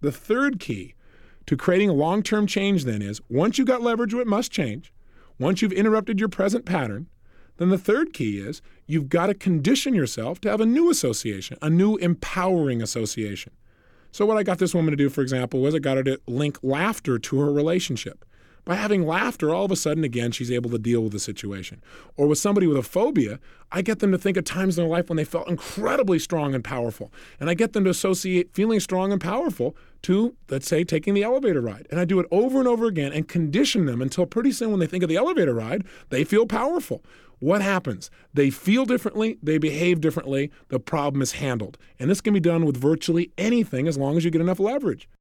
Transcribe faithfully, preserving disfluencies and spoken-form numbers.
The third key to creating a long-term change then is, once you've got leverage, it must change. Once you've interrupted your present pattern, then the third key is you've got to condition yourself to have a new association, a new empowering association. So what I got this woman to do, for example, was I got her to link laughter to her relationship. By having laughter, all of a sudden, again, she's able to deal with the situation. Or with somebody with a phobia, I get them to think of times in their life when they felt incredibly strong and powerful. And I get them to associate feeling strong and powerful to, let's say, taking the elevator ride. And I do it over and over again and condition them until pretty soon when they think of the elevator ride, they feel powerful. What happens? They feel differently, they behave differently, the problem is handled. And this can be done with virtually anything as long as you get enough leverage.